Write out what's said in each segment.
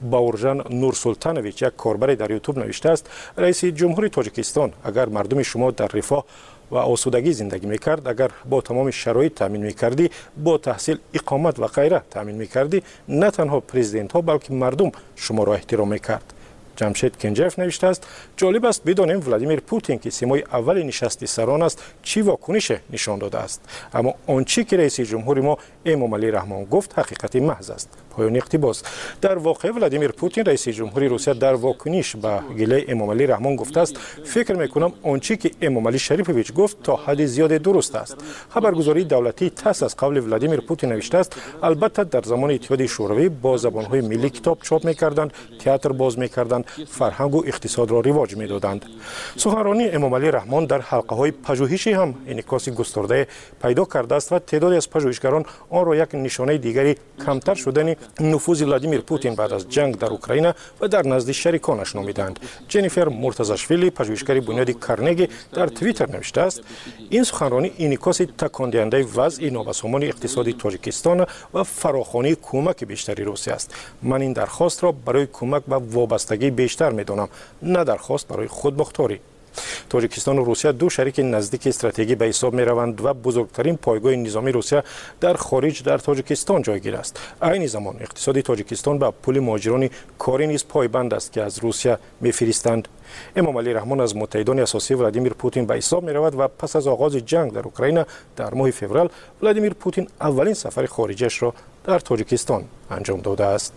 باورژان نورسلطانویچ، یک کاربر در یوتیوب نوشته است رئیس جمهوری تاجیکستان اگر مردم شما در رفاه و آسودگی زندگی میکرد، اگر با تمام شرایط تامین میکردی، با تحصیل، اقامت و غیره تامین میکردی، نه تنها پرزیدنت ها بلکه مردم شما را احترام میکرد. جمشید کنجف نوشته است جالب است بدانیم ولادیمیر پوتین که سیمای اول نشست سران است چی واکنش نشان داده است، اما آنچه که رئیس جمهور ما امامعلی رحمان گفت حقیقت محض است. پایان اقتباس. در واقع ولادیمیر پوتین رئیس جمهوری روسیه در واکنش به گله امامعلی رحمان گفته است فکر میکنم آنچه که امامعلی شریفویچ گفت تا حد زیاد درست است. خبرگزاری دولتی تاس از قول ولادیمیر پوتین نوشته است البته در زمان اتحاد شوروی با زبانهای ملی کتاب چاپ میکردند، تئاتر باز میکردند، فرهنگ و اقتصاد را رواج میدادند. سخنرانی امامعلی رحمان در حلقه های پژوهشی هم انعکاس گسترده پیدا کرده است و تعدادی از پژوهشگران آن را یک نشانه دیگری کمتر شدن نفوذ ولادیمیر پوتین بعد از جنگ در اوکراین و در نزد شریکانش نامیدند. جنیفر مرتضاشویلی پژوهشگر بنیاد کارنگی در توییتر نوشته است این سخنرانی انعکاس تکان دهنده وضع نابسامان اقتصادی تاجیکستان و فراخوانی کمک بیشتری روسیه است. من این درخواست را برای کمک به وابستگی بیشتر میدانم، نه درخواست برای خودمختاری. تاجیکستان و روسیه دو شریک نزدیک استراتژیکی به حساب می روند و بزرگترین پایگاه نظامی روسیه در خارج در تاجیکستان جایگیر است. عین زمان اقتصاد تاجیکستان به پول مهاجران کاری نیز پایبند است که از روسیه میفرستند. امامعلی رحمان از متحدان اساسی ولادیمیر پوتین به حساب می رود و پس از آغاز جنگ در اوکراین در ماه فوریه ولادیمیر پوتین اولین سفر خارجیش را در تاجیکستان انجام داده است.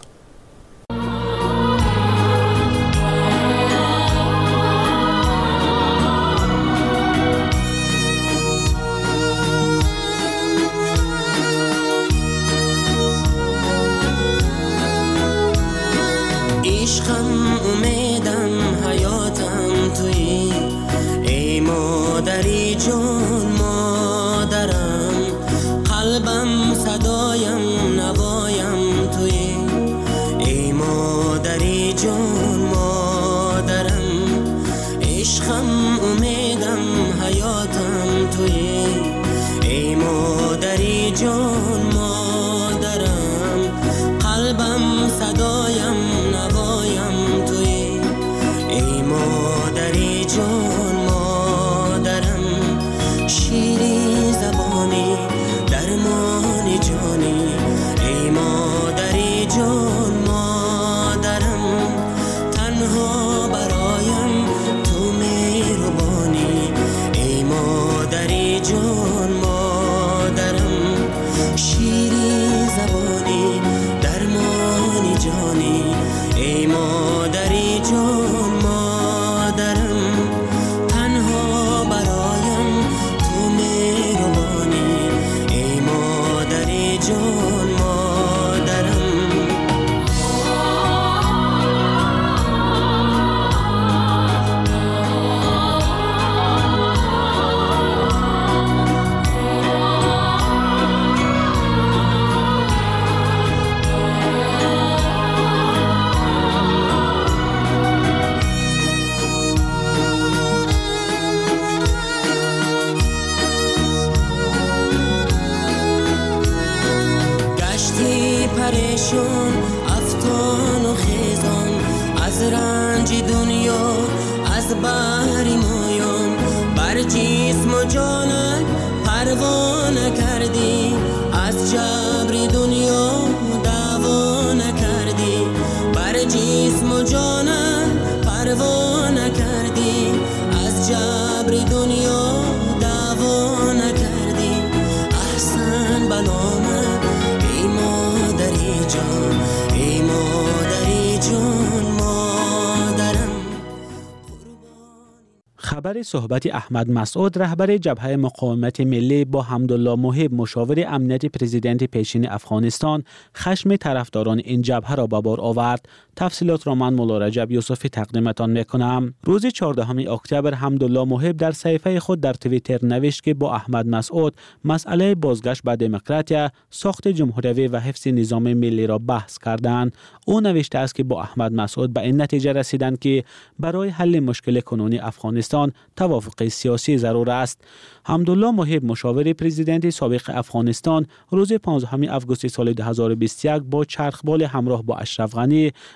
عشقم امیدم حیاتم توی ای مادری جون مادرم قلبم صدایم نوایم توی ای مادری جون مادرم عشقم امیدم حیاتم توی ای مادری جون مادرم قلبم صدایم نوایم توی ای مادری جون مادرم شیری زبانی درمان جانی ای مادری جون مادرم تنها برایم تو مهربانی ای مادری جون مادرم شیری زبانی درمان جانی ای مادری جون مادرم تنها برایم تو مهربانی ای مادری جون مادرم پریشون افتان و خیزان از رنج دنیا از بحر مایان بر جسم و جانم پروا نکردی از جبر دنیا دعوا نکردی بر جسم و جانم پروا نکردی از جبر دنیا دعوا نکردی احسن بنامه ای مادری جان ای مادری جون مادرم. خبر صحبت احمد مسعود رهبر جبهه مقاومت ملی با حمدالله محب مشاور امنیت پرزیدنت پیشین افغانستان خشم طرفداران این جبهه را به بار آورد. تفصیلات را من مولا رجب یوسفی تقدیمتان میکنم. روز 14 اکتبر حمدالله محب در صفحه خود در توییتر نوشت که با احمد مسعود مسئله بازگشت به دموکراتیا، ساخت جمهوری و حفظ نظام ملی را بحث کردند. او نوشته است که با احمد مسعود به این نتیجه رسیدند که برای حل مشکل کنونی افغانستان توافق سیاسی ضرور است. حمدالله محب مشاور پرزیدنت سابق افغانستان روز 15 آگوست سال 2021 با چرخبال همراه با اشرف غنی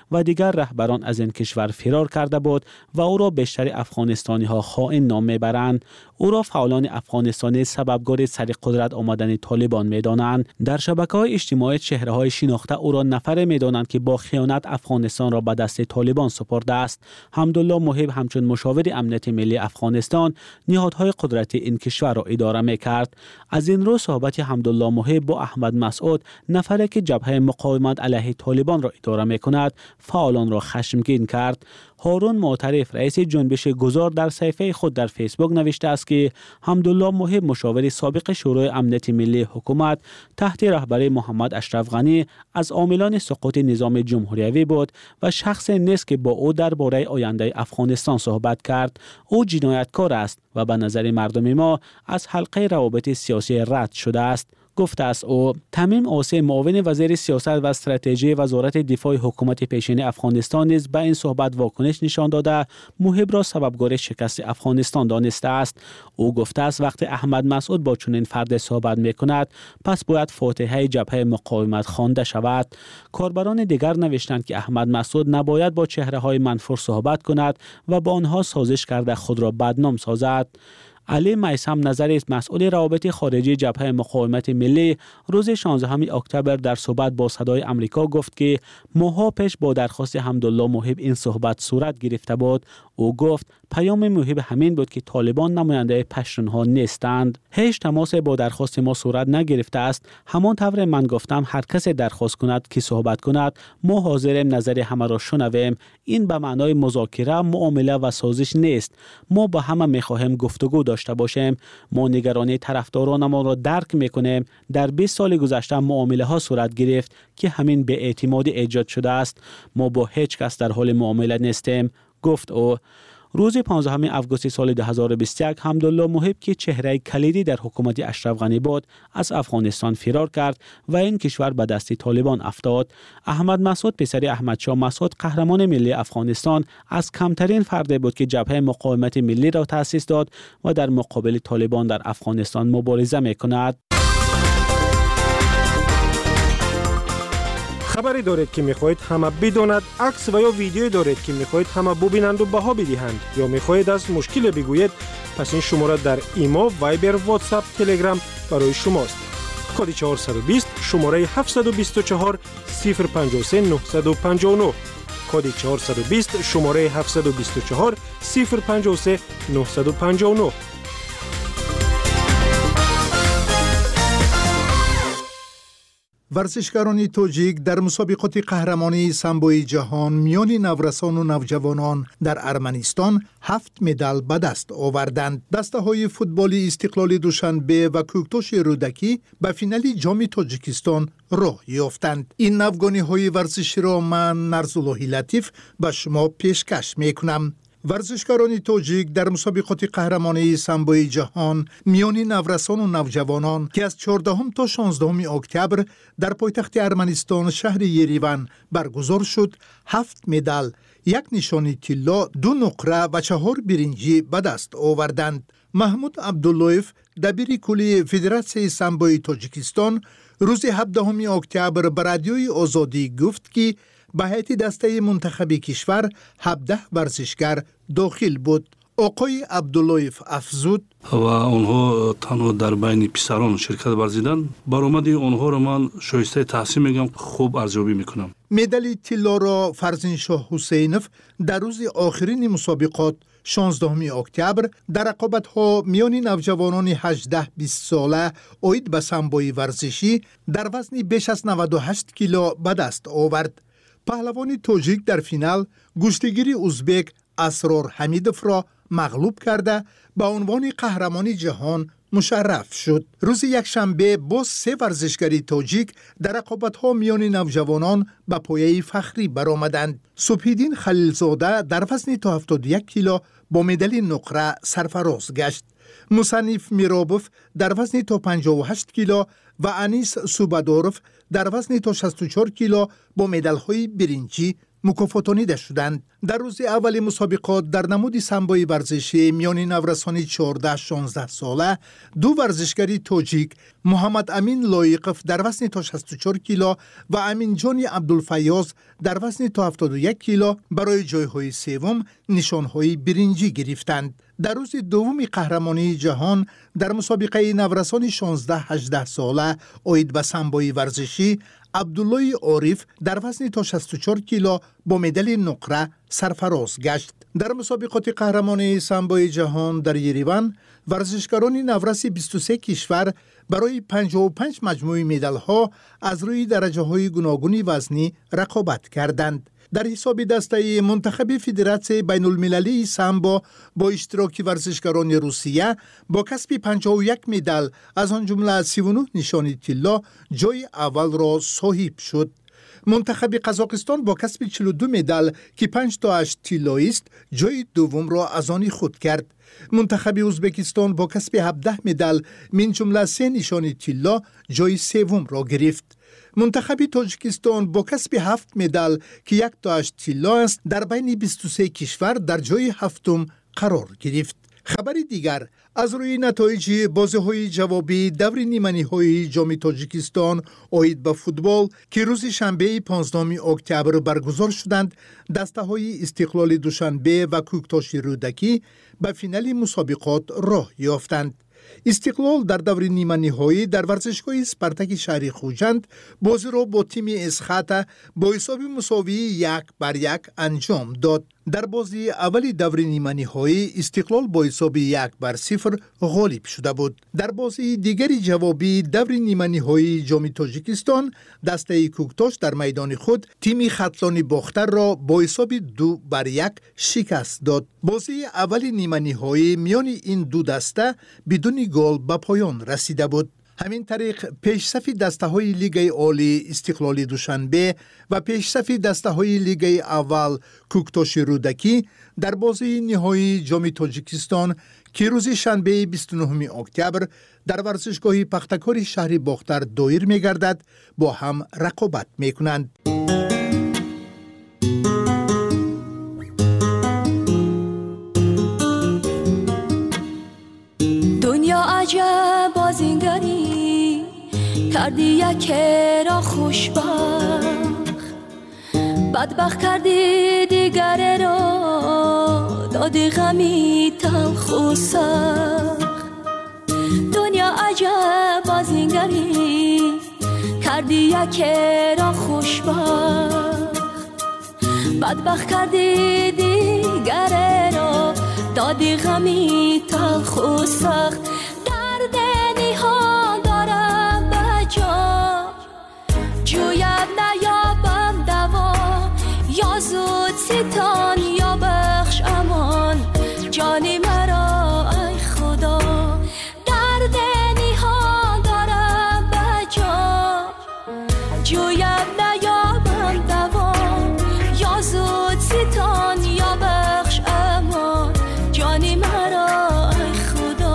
و دیگر رهبران از این کشور فرار کرده بود و او را بیشتر افغانستانی ها خائن نام میبرند. او را فعالان افغانستانی سببگار سر قدرت آمدن طالبان میدانند. در شبکه‌های اجتماعی چهره‌های شناخته او را نفر میدانند که با خیانت افغانستان را به دست طالبان سپرده است. حمدالله محب همچون مشاور امنیت ملی افغانستان نهادهای قدرتی این کشور را اداره میکرد. از این رو صحبت حمدالله محب با احمد مسعود، نفری که جبهه مقاومت علیه طالبان را اداره میکند، فعالان را خشمگین کرد. هارون معترف رئیس جنبش گذار در صفحه خود در فیسبوک نوشته است که حمدالله محب مشاور سابق شورای امنیت ملی حکومت تحت رهبری محمد اشرف غنی از عاملان سقوط نظام جمهوریوی بود و شخص نیست که با او درباره آینده افغانستان صحبت کرد. او جنایتکار است و به نظر مردم ما از حلقه روابط سیاسی رد شده است، گفته است او. تمیم عاصی معاون وزیر سیاست و استراتژی وزارت دفاع حکومت پیشین افغانستان نیز به این صحبت واکنش نشان داده محب را سببگار شکست افغانستان دانسته است. او گفته است وقتی احمد مسعود با چنین فرد صحبت میکند پس باید فاتحه جبهه مقاومت خوانده شود. کاربران دیگر نوشتند که احمد مسعود نباید با چهره‌های منفور صحبت کند و با آنها سازش کرده خود را بدنام سازد. علی میثم نظری مسئول روابط خارجی جبهه مقاومت ملی روز 16 اکتبر در صحبت با صدای آمریکا گفت که ماه‌ها پیش با درخواست حمدالله محب این صحبت صورت گرفته بود. او گفت پیام محب همین بود که طالبان نماینده پشتونها نیستند. هیچ تماس با درخواست ما صورت نگرفته است. همان طور من گفتم هر کس درخواست کند که صحبت کند ما حاضریم نظر همه را شنویم. این به معنای مذاکره، معامله و سازش نیست. ما با همه می‌خواهیم گفتگو داشته باشیم. ما نگرانی طرفداران ما را درک می‌کنیم. در 20 سال گذشته معامله ها صورت گرفت که همین به اعتماد ایجاد شده است. ما با هیچ کس در حال معامله نیستیم، گفت او. روز 15 آگوست سال 2021 حمدالله محب که چهره کلیدی در حکومت اشرف غنی بود از افغانستان فرار کرد و این کشور به دست طالبان افتاد. احمد مسعود پسر احمد شاه مسعود قهرمان ملی افغانستان از کمترین فرد بود که جبهه مقاومت ملی را تأسیس داد و در مقابل طالبان در افغانستان مبارزه می‌کند. خبری دارید که میخواهید همه بداند، عکس و یا ویدیویی دارید که میخواهید همه ببینند و بها بدهند یا میخواهید از مشکل بگویید، پس این شماره در ایما، وایبر، واتساپ، تلگرام برای شماست. کد 420 شماره 724 053 959 کد 420 شماره 724 053 959. ورزشکاران تاجیک در مسابقات قهرمانی سامبوی جهان میان نورسان و نوجوانان در ارمنستان 7 مدال به دست آوردند. دسته‌های فوتبالی استقلال دوشنبه و کوکتوش رودکی به فینال جام تاجیکستان راه یافتند. این نوگانی‌های ورزشی را من نرزاللهی لطیف به شما پیشکش می‌کنم. ورزشکاران تاجیک در مسابقات قهرمانی سامبوی جهان میان نورسان و نوجوانان که از 14 تا 16 اکتبر در پایتخت ارمنستان شهر یریون برگزار شد 7 مدال، 1 نشانی طلا، 2 نقره و 4 برنجی به دست آوردند. محمود عبداللهیف دبیر کلی فدراسیون سامبوی تاجیکستان روز 17 اکتبر به رادیوی آزادی گفت که به هیئت دسته منتخب کشور 17 ورزشکار داخل بود. آقای عبداللهیف افزود و آنها تنها در بین پسران شرکت ورزیدن. برآمد آنها را من شایسته تحسین میگم، خوب ارزیابی میکنم. مدال طلا را فرزندشاه حسینف در روز آخرین مسابقات 16 اکتبر در رقابت‌ها میان نوجوانان 18-20 ساله عاید به سامبوی ورزشی در وزن بیش از 98 کیلو به دست آورد. پهلوان تاجیک در فینال گشتگیر ازبک اسرار حمیدوف را مغلوب کرده به عنوان قهرمان جهان مشرف شد. روز یکشنبه باز 3 ورزشکار تاجیک در رقابت‌ها میان نوجوانان به پایه فخری برآمدند. صبحیدین خلیلزاده در وزن تا 71 کیلو با مدال نقره سرفراز گشت. مصنف میرابوف در وزن تا 58 کیلو و انیس سوباداروف در وزن تا 64 کیلو با مدال‌های برنجی مکافاتانیده شدند. در روز اول مسابقات در نمود سمبای ورزشی میان نورسان 14-16 ساله دو ورزشکاری تاجیک محمد امین لایقف در وزن تا 64 کیلو و امین جان عبدالفیاض در وزن تا 71 کیلو برای جایهای سوم نشانهای برنجی گرفتند. در روز دوم قهرمانی جهان در مسابقه نورسان 16-18 ساله عاید به سمبای ورزشی عبدالله عارف در وزن تا 64 کیلو با مدال نقره سرفراز گشت. در مسابقات قهرمانی سمبای جهان در یریوان ورزشکاران نورس 23 کشور برای 55 مجموعه مدال ها از روی درجه های گوناگون وزنی رقابت کردند. در حساب دسته منتخب فدراسیون بین المللی سامبو با اشتراک ورزشکاران روسیه با کسب 51 مدال از آن جمله 39 نشان طلا جای اول را صاحب شد. منتخب قزاقستان با کسب 42 مدال که 5 تا 8 طلایی است جای دوم را از آن خود کرد. منتخب ازبکستان با کسب 17 مدال من جمله 3 نشان طلا جای سوم را گرفت. منتخب تاجیکستان با کسب 7 مدال که 1 تا 8 طلا است در بین 23 کشور در جای هفتم قرار گرفت. خبر دیگر از روی نتایج بازی‌های جوابی دور نیمه‌نهایی جام تاجیکستان عاید به فوتبال که روز شنبه 15 اکتبر برگزار شدند، دسته‌های استقلال دوشنبه و کوکتاش رودکی به فینال مسابقات راه یافتند. استقلال در دور نیمه نهایی در ورزشگاه اسپارتاک شهر خوجند بازی را با تیم اسخاتا با حساب مساوی 1-1 انجام داد. در بازی اولی دور نیمه نهایی استقلال با حساب 1-0 غالب شده بود. در بازی دیگری جوابی دور نیمه نهایی جام تاجیکستان دسته کوکتاش در میدان خود تیم ختلان باختر را با حساب 2-1 شکست داد. بازی اولی نیمه نهایی میان این دو دسته بدون گل به پایان رسیده بود. همین طریق پیشصف دسته‌های لیگ عالی استقلال دوشنبه و پیشصف دسته‌های لیگ اول کوکتاش رودکی در بازی نهایی جام تاجیکستان که روز شنبه 29 اکتبر در ورزشگاه پختکار شهر باختر دایر می‌گردد با هم رقابت می‌کنند. دنیا عجب بازینگری کردی یک را خوشبخت، بدبخت کردی دیگر را دادی غمی تلخ و سخت. دنیا عجب بازینگری کردی یک را خوشبخت، بدبخت کردی دیگر را دادی غمی تلخ و سخت. درد نهان دارم به جا جویم نیابم دوا، یا زود ستان یا بخش امان جانی مرا ای خدا. درد نهان دارم به جا جویم نیابم دوا، یا زود ستان یا بخش امان جانی مرا ای خدا.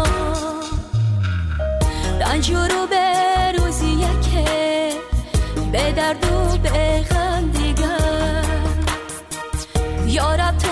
رنج رو به روزیه که به درد و به غم دیگر، یا رب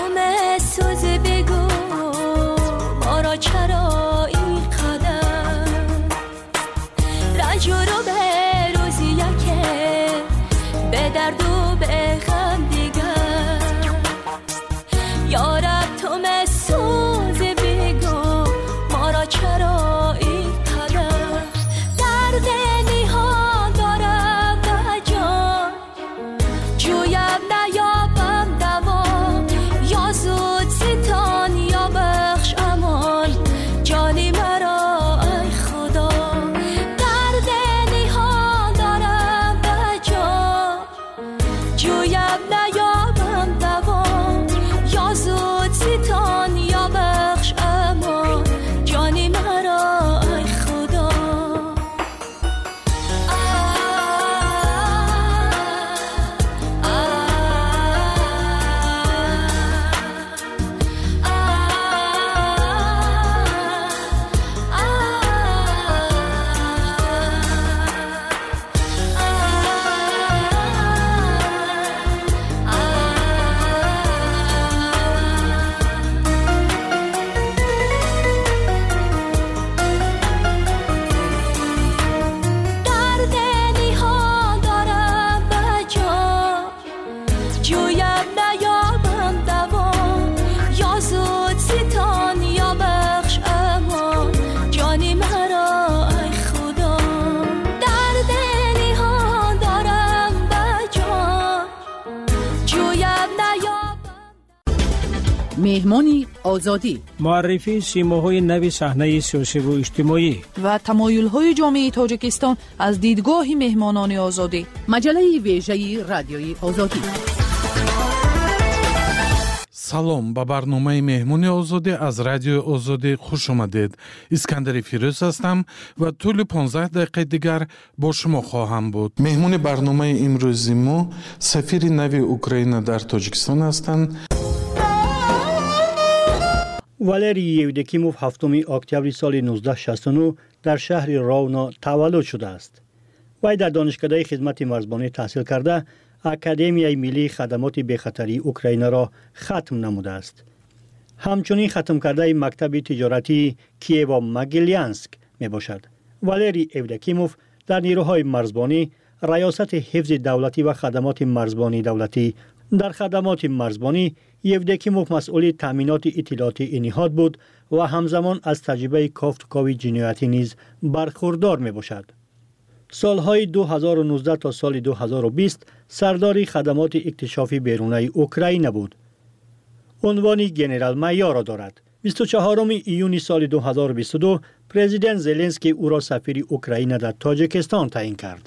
مهمانی آزادی، معرفی سیماهای نوی صحنه سیاسی و اجتماعی و تمایل‌های جامعه تاجیکستان از دیدگاه مهمانان آزادی. مجله ویژه رادیوی آزادی. салом ба барномаи меҳмони озодӣ аз радиои озодӣ хуш омадед. искандари фирӯз ҳастам ва тӯли 15 дақиқаи дигар бо шумо хоҳам буд. меҳмони барномаи имрӯзи мо сафири нави Украина дар Тоҷикистон ҳастанд. валерий евдокимов 7 октябри соли 1969 дар шаҳри ровно таваллуд шудааст. вай дар донишгоҳи хизмати марзбонӣ таҳсил карда академияи миллии хадамоти бехатарии Украинаро хатм намудааст. ҳамчунин хатм кардаи мактаби тиҷоратии Киево-Могилянск мебошад. валерий евдокимов дар нирӯҳои марзбонӣ раёсати ҳифзи давлатӣ ва хадамоти марзбонии давлатӣ. дар хадамоти марзбонӣ евдокимов масъули таъминоти иттилоотии ниҳод буд ва ҳамзамон аз таҷрибаи кофтукови ҷиноятӣ низ бархурдор мебошад. солҳои 2019 то соли 2020 сардори хадамоти иктишофи берунаи Украина буд. унвони генерал-майёро дорад. 24 июни соли 2022 президент Зеленский ӯро сафири Украина дар Тоҷикистон таъин кард.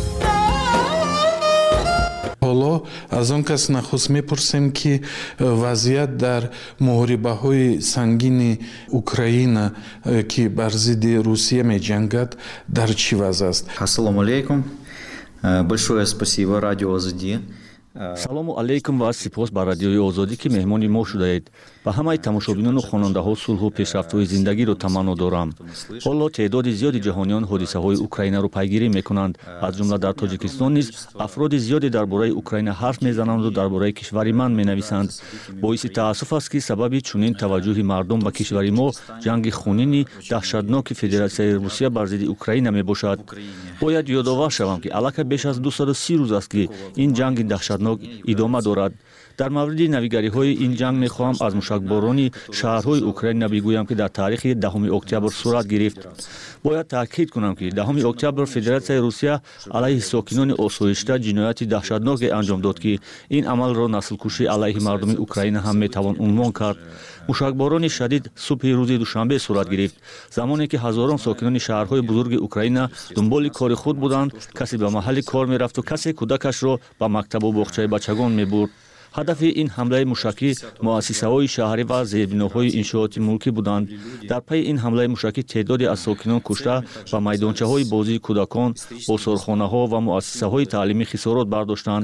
ҳоло аз он кас нахуст мепурсем ки вазъият дар муҳорибаҳои сангини Украина ки бар зидди Русия меҷангад дар чӣ вазъ аст? Ассалому алейкум. Большое спасибо радио Азади. салому алейкум ва сипос ба радиои озодӣ ки меҳмони мо шудаед. ба ҳамаи тамошобинону хонандаҳо сулҳу пешрафтҳои зиндагиро таманно дорам. ҳоло теъдоди зиёди ҷаҳониён ҳодисаҳои Украинаро пайгирӣ мекунанд. аз ҷумла дар Тоҷикистон низ афроди зиёде дар бораи Украина ҳарф мезананду дар бораи кишвари ман менависанд. боиси таассуф аст ки сабаби чунин таваҷҷӯҳи мардум ба кишвари мо ҷанги хунини даҳшатноки Федератсияи Русия бар зидди Украина мебошад. бояд ёдовар шавам ки аллакай беш аз 230 рӯз аст ки ин ҷанги даҳшатнок идома дорад. дар мавриди навигариҳои ин ҷанг мехоҳам аз мушакборони шаҳрҳои Украина бигӯям ки дар таърихи 10 октябр сурат гирифт. бояд таъкид кунам ки 10 октябр Федератсияи Русия алайҳи сокинони осоишта ҷинояти даҳшатноке анҷом дод ки ин амалро наслкушӣ алайҳи мардуми Украина ҳам метавон унвон кард. мушакборони шадид субҳи рӯзи душанбе сурат гирифт, замоне ки ҳазорон сокинони шаҳрҳои бузурги Украина дунболи кори худ буданд. касе ба маҳалли кор мерафту касе кӯдакашро ба мактабу боғчаи бачагон мебурд. ҳадафи ин ҳамлаи мушакӣ муассисаҳои шаҳрӣ ва зербиноҳои иншооти мулкӣ буданд. дар пайи ин ҳамлаи мушакӣ теъдоде аз сокинон кушта ва майдончаҳои бозии кӯдакон, осорхонаҳо ва муассисаҳои таълимӣ хисорот бардоштанд.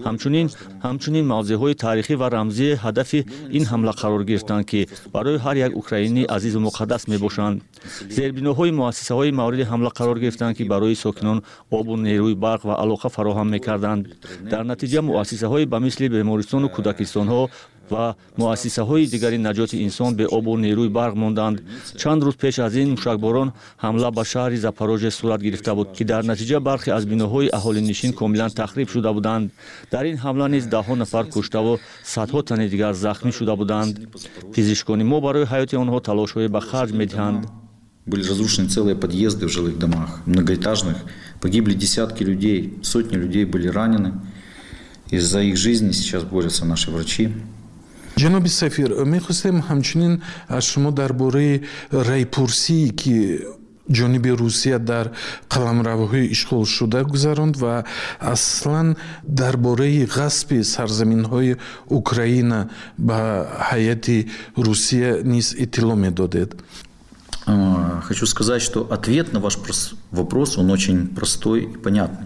ҳамчунин мавзеъҳои таърихӣ ва рамзӣ ҳадафи ин ҳамла қарор гирифтанд ки барои ҳар як украинӣ азизу муқаддас мебошанд. зербиноҳои муассисаҳои мавриди ҳамла қарор гирифтанд ки барои сокинон обу нерӯи барқ ва алоқа фароҳам мекарданд. дар натиҷа муассисаҳои ба мисли бемористону кӯдакистонҳо ва муассисаҳои дигари наҷоти инсон бе обу нерӯи барқ монданд. чанд рӯз пеш аз ин мушакборон ҳамла ба шаҳри Запорожье сурат гирифта буд ки дар натиҷа бархе аз биноҳои аҳолинишин комилан тахриб шуда буданд. дар ин ҳамла низ даҳҳо нафар куштаву садҳо тани дигар захмӣ шуда буданд. физишкони мо барои ҳаёти онҳо талошҳое ба харҷ медиҳанд. Были разрушены целые подъезды в жилых домах, многоэтажных. Погибли десятки людей, сотни людей были ранены. И за их жизни сейчас борются наши врачи. ҷаноби сафир, мехостем ҳамчунин аз шумо дар бораи райпурсии ки ҷониби Русия дар қаламравҳои ишғолшуда гузаронд ва аслан дар бораи ғасби сарзаминҳои Украина ба ҳайати Русия низ иттилоъ медодед. Хочу сказать, что ответ на ваш вопрос, он очень простой и понятный.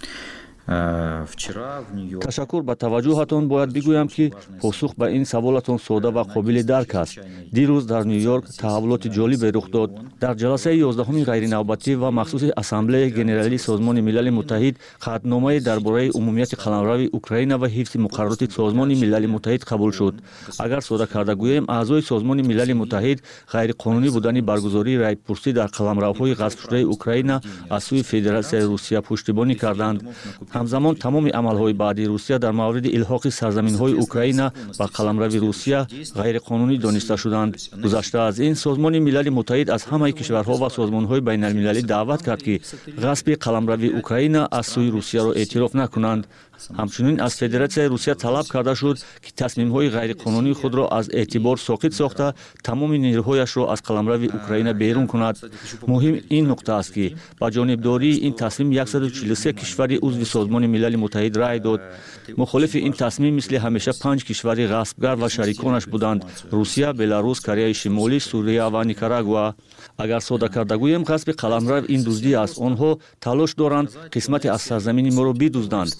ташаккур ба таваҷҷӯҳатон. бояд бигӯям ки посух ба ин саволатон сода ва қобили дарк аст. дирӯз дар Нью-Йорк таҳаввулоти ҷолибе рух дод. дар ҷаласаи 11-уми ғайринавбатӣ ва махсуси ассамблеяи генералии Созмони Милали Муттаҳид қатъномае дар бораи умумияти қаламрави Украина ва ҳифзи муқаррароти Созмони Милали Муттаҳид қабул шуд. агар сода карда гӯем, аъзои Созмони Милали Муттаҳид ғайриқонунӣ будани баргузории райпурсӣ дар қаламравҳои ғасбшудаи Украина аз сӯи Федератсияи Русия пуштибонӣ карданд. ҳамзамон тамоми амалҳои баъди Русия дар мавриди илҳоқи сарзаминҳои Украина ба қаламрави Русия ғайриқонунӣ дониста шуданд. гузашта аз ин, Созмони Милали Муттаҳид аз ҳамаи кишварҳо ва созмонҳои байналмилалӣ даъват кард ки ғасби қаламрави Украина аз сӯи Русияро эътироф накунанд. ҳамчунин аз федератсияи русия талаб карда шуд ки тасмимҳои ғайриқонунии худро аз эътибор соқит сохта тамоми нерӯҳояшро аз қаламрави Украина берун кунад. муҳим ин нуқта аст ки ба ҷонибдории ин тасмим 143 кишвари узви Созмони Милали Муттаҳид рай дод. мухолифи ин тасмим мисли ҳамеша 5 кишвари ғасбгар ва шариконаш буданд: Русия, Беларус, Кореяи Шимолӣ, Суриya ва Никарагуа. агар сода карда гӯем ғасби қаламрав ин дуздӣ аст. онҳо талош доранд қисмате аз сарзамини моро бидузданд.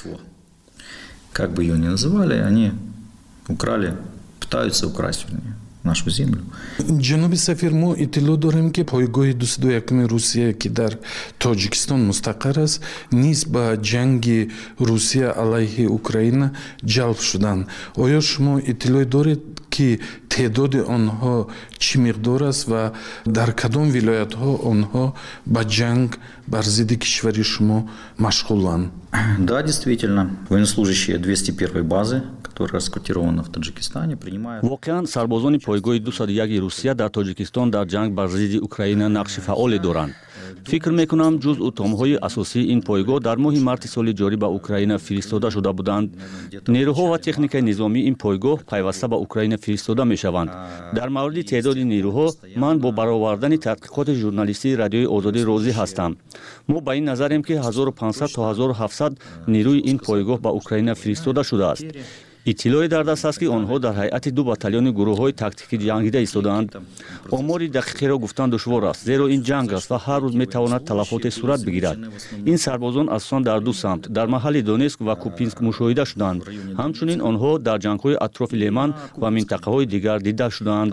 Как бы ее ни называли, они украли, пытаются украсть нашу землю. ҷаноби сафир, мо иттилоъ дорем ки пойгоҳи 21 Русия ки дар Тоҷикистон мустақар аст, низ ба ҷанги Русия алайҳи Украина ҷалб шуданд. оё шумо иттилоъ доред ки теъдоди онҳо чӣ миқдор аст ва дар кадом вилоятҳо онҳо ба ҷанг бар зидди кишвари шумо машғуланд? Да, действительно, военнослужащие 201-й базы, которая расквартирована в Таджикистане, принимают... воқеан сарбозони пойгоҳи 201 Русия дар Тоҷикистон дар ҷанг бар зидди Украина нақши фаъоле доранд. фикр мекунам ҷузъу томҳои асосии ин пойгоҳ дар моҳи марти соли ҷорӣ ба Украина фиристода шуда буданд. нерӯҳо ва техникаи низомии ин пойгоҳ пайваста ба Украина фиристода мешаванд. дар мавриди теъдоди нерӯҳо ман бо баровардани тадқиқоти журналистии Радиои Озодӣ розӣ ҳастам. мо ба ин назарем ки 1500 то 1700 нерӯи ин пойгоҳ ба Украина фиристода шудааст. иттилои дар даст аст ки онҳо дар ҳайати 2 батальони гурӯҳҳои тактикӣ ҷангида истодаанд. омори дақиқеро гуфтан душвор аст, зеро ин ҷанг аст ва ҳар рӯз метавонад талафоте сурат бигирад. ин сарбозон асосан дар ду самт дар маҳалли Донецк ва Купинск мушоҳида шуданд. ҳамчунин онҳо дар ҷангҳои атрофи Леман ва минтақаҳои дигар дида шуданд.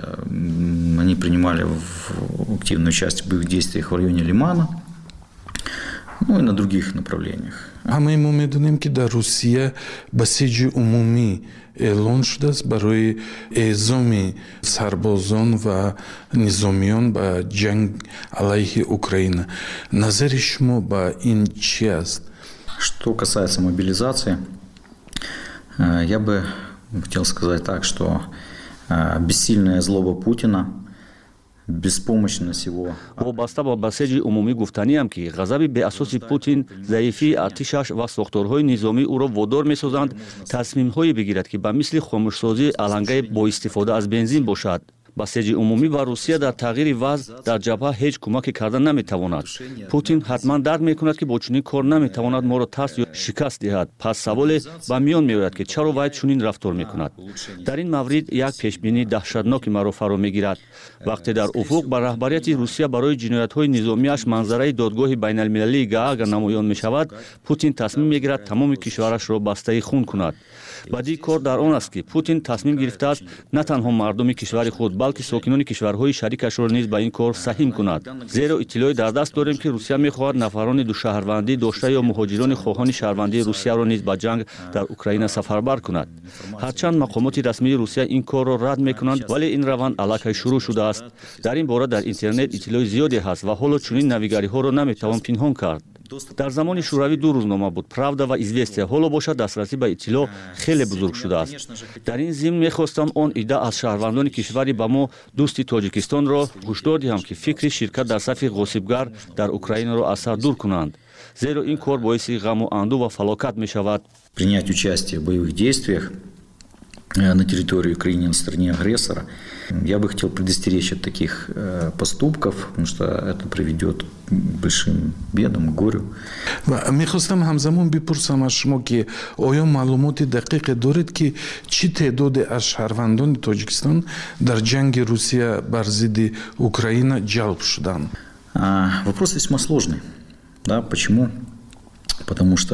Они принимали активную часть в боевых действиях в районе Лимана, ну и на других направлениях. ҳамаи мо медонем ки дар Русия басиҷи умумӣ эълон шудааст барои эъзоми сарбозон ва низомиён ба ҷанг алайҳи Украина. назари шумо ба ин чӣ аст? Что касается мобилизации, я бы хотел сказать так, что бессильная злоба Путина, беспомощность его... вобаста ба басеҷи умумӣ гуфтаниам ки ғазаби беасоси Путин, заифии артишаш ва сохторҳои низомӣ ӯро водор месозанд тасмимҳое бигирад ки ба мисли хомӯшсозии алангаи боистифода аз бензин бошад. басеҷи умумӣ ба Русия дар тағйири вазъ дар ҷабҳа ҳеҷ кӯмаке карда наметавонад. Путин ҳатман дарк мекунад ки бо чунин кор наметавонад моро тарс ё шикаст диҳад. пас саволе ба миён меояд ки чаро вай чунин рафтор мекунад. дар ин маврид як пешбинии даҳшатноки маро фаро мегирад. вақте дар уфуқ ба раҳбарияти Русия барои ҷиноятҳои низомиаш манзараи додгоҳи байналмилалии Гаага намоён мешавад, Путин тасмим мегирад тамоми кишварашро бастаи хун кунад. бадии кор дар он аст ки Путин тасмим гирифтааст на танҳо мардуми кишвари худ, балки сокинони кишварҳои шарикашро низ ба ин кор саҳим кунад. зеро иттилои дар даст дорем ки Русия мехоҳад нафарони душаҳрвандӣ дошта ё муҳоҷирони хоҳони шаҳрвандии Русияро низ ба ҷанг дар Украина сафарбар кунад. ҳарчанд мақомоти расмии Русия ин корро рад мекунанд, вале ин раванд аллакай шурӯъ шудааст. дар ин бора дар интернет иттилои зиёде ҳаст ва ҳоло чунин навигариҳоро наметавон пинҳон кард. дар замони шӯравӣ ду рӯзнома буд: Правда ва Известия. ҳоло бошад дастрасӣ ба иттилоъ хеле бузург шудааст. дар ин зимн мехостам он ида аз шаҳрвандони кишвари ба мо дӯсти Тоҷикистонро ҳушдор диҳам ки фикри ширкат дар сафи ғосибгар дар Украинаро аз сар дур кунанд, зеро ин кор боиси ғаму анду ва фалокат мешавад. Принять участие в боевых действиях на территории Украины, на стороне агрессора, я бы хотел предостеречь от таких поступков, потому что это приведет к большим бедам, к горю. мехостам ҳамзамон бипурсам аз шумо ки оё маълумоти дақиқе доред ки чӣ теъдоде аз шаҳрвандони Тоҷикистон дар ҷанги Русия бар зидди Украина ҷалб шуданд? Вопрос весьма сложный. Да, почему? Потому что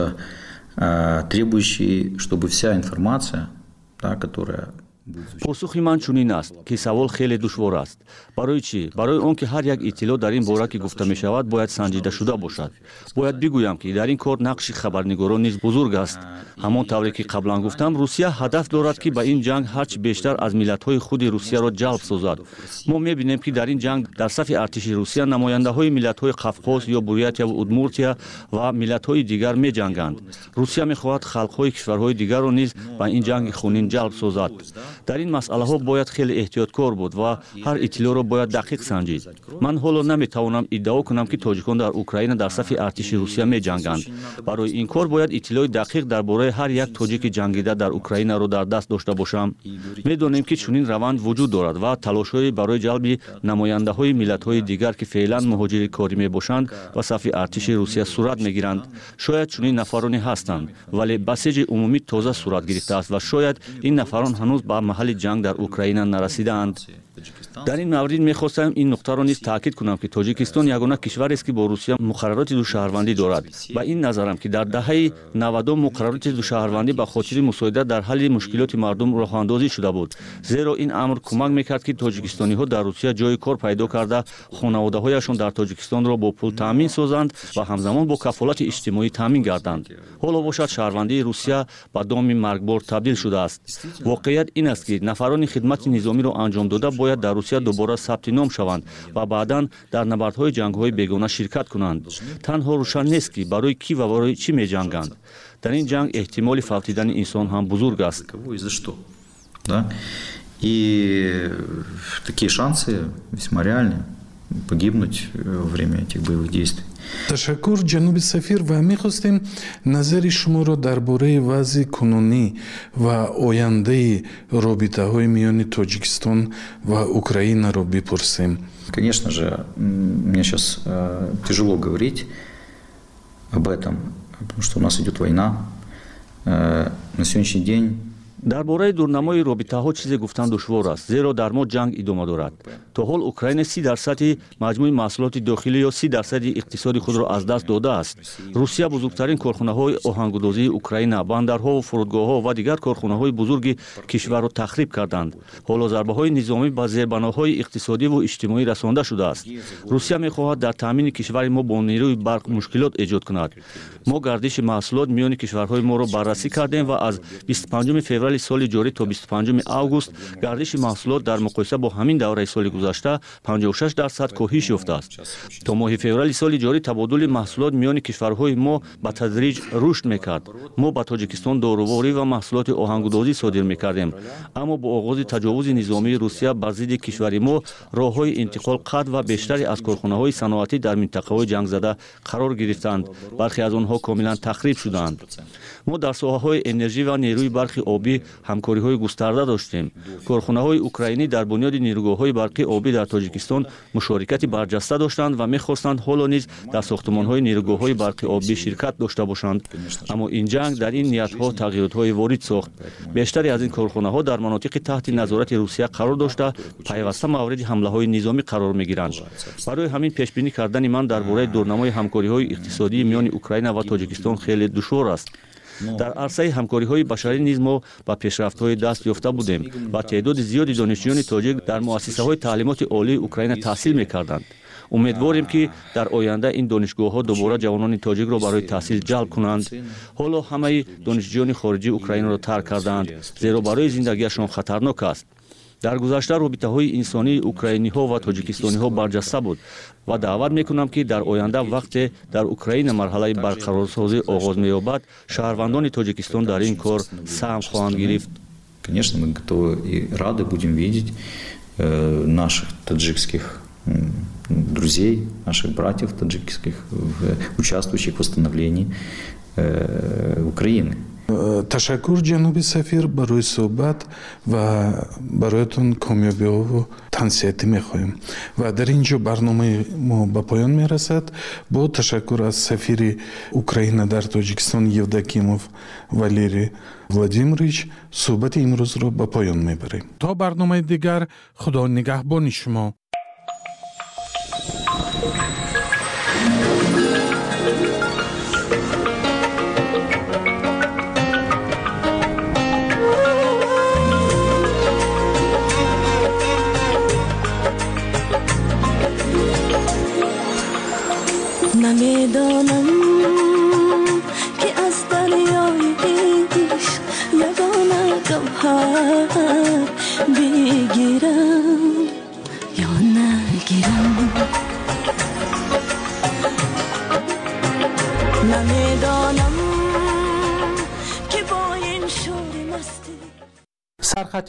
требующий, чтобы вся информация, да, которая... посухи ман чунин аст ки савол хеле душвор аст. барои чӣ? барои он ки ҳар як иттилоъ дар ин бора ки гуфта мешавад бояд санҷида шуда бошад. бояд бигӯям ки дар ин кор нақши хабарнигорон низ бузург аст. ҳамон тавре ки қаблан гуфтам, Русия ҳадаф дорад ки ба ин ҷанг ҳарчи бештар аз миллатҳои худи Русияро ҷалб созад. мо мебинем ки дар ин ҷанг дар сафи артиши Русия намояндаҳои миллатҳои Қавқоз ё Бурятия ва Удмуртия ва миллатҳои дигар меҷанганд. Русия мехоҳад халқҳои кишварҳои дигарро низ ба ин ҷанги хунин ҷалб созад. дар ин масъалаҳо бояд хеле эҳтиёткор буд ва ҳар иттилоъро бояд дақиқ санҷид. Ман ҳоло наметавонам иддао кунам ки тоҷикон дар Украина дар сафи артиши Русия меҷанганд. Барои ин кор бояд иттилоъи дақиқ дар бораи ҳар як тоҷики ҷангида дар Украинаро дар даст дошта бошам. Медонем ки чунин раванд вуҷуд дорад ва талошҳои барои ҷалби намояндаҳои миллатҳои дигар ки феълан муҳоҷири корӣ мебошанд ва сафи артиши Русия сурат мегиранд. Шояд чунин нафароне ҳастанд, вале басеҷи умумӣ тоза сурат гирифтааст ва шояд ин нафарон ҳанӯз ба маҳалли ҷанг дар Украина нарасидаанд. дар ин маврид мехостам ин нуқтаро низ таъкид кунам ки Тоҷикистон ягона кишварест ки бо Русия муқаррароти душаҳрвандӣ дорад. Ба ин назарам ки дар даҳаи 90 муқаррароти душаҳрвандӣ ба хотири мусоидат дар ҳалли мушкилоти мардум роҳандозӣ шуда буд. Зеро ин амр кӯмак мекард ки тоҷикистониҳо дар Русия ҷои кор пайдо карда хонаводаҳояшон дар Тоҷикистонро бо пул таъмин созанд ва ҳамзамон бо кафолати иҷтимоӣ таъмин гарданд. ҳоло бошад шаҳрвандии Русия ба доми маргбор табдил шудааст. Воқеият ин аст ки нафарони хидмати низомиро анҷом дода бояд дар Русия дубора сабти ном шаванд ва баъдан дар набардҳои ҷангҳои бегона ширкат кунанд. Танҳо рӯшан нест ки барои кӣ ва барои чӣ меҷанганд. Дар ин ҷанг эҳтимоли фавтидани инсон ҳам бузург аст. И такие шансы весьма реальны погибнуть во время этих боевых действий. Ташаккур ҷаноби сафир ва мехостем назари шуморо дар бораи вазъи кунунӣ ва ояндаи робитаҳои миёни Тоҷикистон ва Украинаро бипурсем. Конечно же, мне сейчас тяжело говорить об этом, потому что у нас идет война. На сегодняшний день дар бораи дурнамои робитаҳо чизе гуфтан душвор аст, зеро дар мо ҷанг идома дорад. То ҳол Украина 30% маҷмӯи маҳсулоти дохилӣ ё 30% иқтисоди худро аз даст додааст. Русия бузургтарин корхонаҳои оҳангудозии Украина, бандарҳо, фурудгоҳҳо ва дигар корхонаҳои бузурги кишварро тахриб карданд. ҳоло зарбаҳои низомӣ ба зербаноҳои иқтисодиву иҷтимоӣ расонда шудааст. Русия мехоҳад дар таъмини кишвари мо бо нерӯи барқ мушкилот эҷод кунад. мо гардиши маҳсулот миёни кишварҳои моро баррасӣ кардем ва аз 25 феврали соли ҷорӣ то 25 август гардиши маҳсулот дар муқоиса бо ҳамин давраи соли гузашта 56% коҳиш ёфтааст. То моҳи феврали соли ҷорӣ табодули маҳсулот миёни кишварҳои мо ба тадриҷ рушд мекард. мо ба Тоҷикистон доруворӣ ва маҳсулоти оҳангудозӣ содир мекардем. Аммо бо оғози таҷовузи низомии Русия бар зидди кишвари мо роҳҳои интиқол қатъ ва бештаре аз корхонаҳои саноатӣ дар минтақаҳои ҷангзада қарор гирифтанд. Бархе аз онҳо комилан тахриб шуданд. мо дар соҳаҳои энержӣ ва нерӯи барқи обӣ ҳамкориҳои густарда доштем. корхонаҳои украинӣ дар бунёди нерӯгоҳҳои барқи обӣ дар Тоҷикистон мушорикати барҷаста доштанд ва мехостанд ҳоло низ дар сохтмонҳои нерӯгоҳҳои барқи обӣ ширкат дошта бошанд. аммо ин ҷанг дар ин ниятҳо тағйиротҳои ворид сохт. бештаре аз ин корхонаҳо дар манотиқи таҳти назорати Русия қарор дошта пайваста мавриди ҳамлаҳои низомӣ қарор мегиранд. барои ҳамин пешбинӣ кардани ман дар бораи дурнамои ҳамкориҳои иқтисодии миёни Украина ва Тоҷикистон хеле душвор аст. дар арсаи ҳамкориҳои башарӣ низ мо ба пешрафтҳои даст ёфта будем ва теъдоди зиёди донишҷӯёни тоҷик дар муассисаҳои таълимоти олии Украина таҳсил мекарданд. умедворем ки дар оянда ин донишгоҳҳо дубора ҷавонони тоҷикро барои таҳсил ҷалб кунанд. ҳоло ҳамаи донишҷӯёни хориҷии Украинаро тарк карданд, зеро барои зиндагиашон хатарнок аст. дар гузашта робитаҳои инсонии украиниҳо ва тоҷикистониҳо барҷаста буд ва даъват мекунам ки дар оянда вақте дар Украина марҳалаи барқарорсозӣ оғоз меёбад, шаҳрвандони Тоҷикистон дар ин кор саҳм хоҳанд гирифт. Конечно, мы готовы и рады будем видеть наших таджикских друзей, наших братьев таджикских, участвующих в восстановлении Украины. Ташаккур ҷаноби сафир барои суҳбат ва бароятон комёбиҳову тансиҳатӣ мехоҳем. Ва дар ин ҷо барномаи мо ба поён мерасад. Бо ташаккур аз сафири Украина дар Тоҷикистон Евдокимов Валерий Владимирович суҳбати имрӯзро ба поён мебарем. То барномаи дигар, худо нигаҳбони шумо. نمیدانم که از دریای عشق یگانه گوهر بگیرم یا نگیرم. نمیدانم که با این شور مستی سرخط